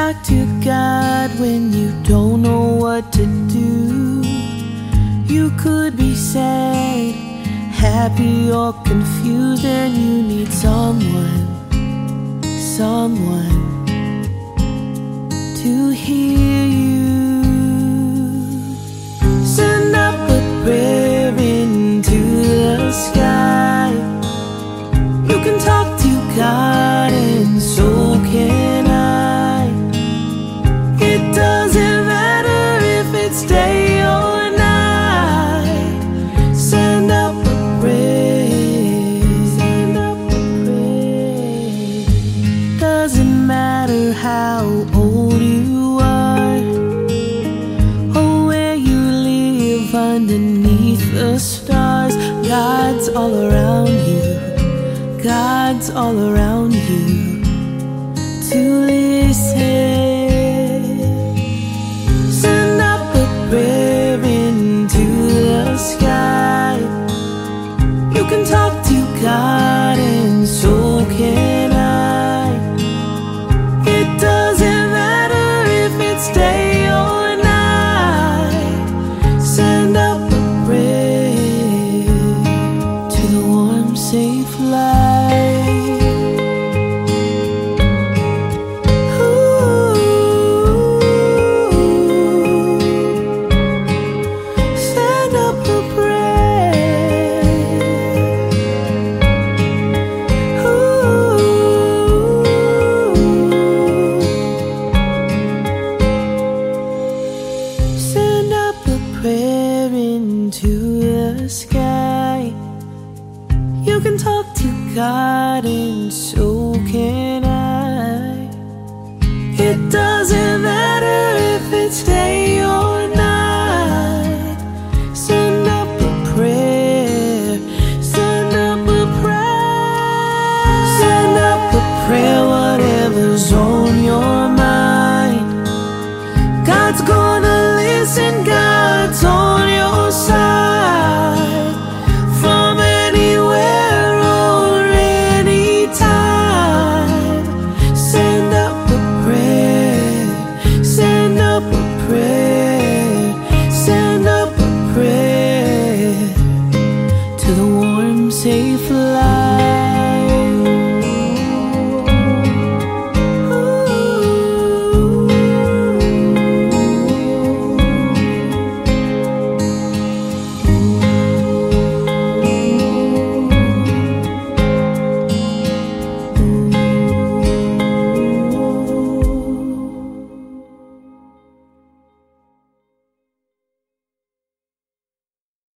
talk to God when you don't know what to do. You could be sad, happy or confused, and you need someone to hear you. Send up a prayer into the sky. You can talk to God and so can I. It doesn't matter if it's day or night. Send up a prayer. Send up a prayer. Doesn't matter how old you are or where you live underneath the stars. God's all around you. God's all around you to listen. Send up a prayer into the sky. You can talk to God and so can I. It doesn't matter if it's day or night. Send up a prayer to the warm, safe light. Prayer into the sky. You can talk to God and so can I. It doesn't matter if it's day or night. Send up a prayer. Send up a prayer. Send up a prayer, whatever's on your mind. God's gonna listen, God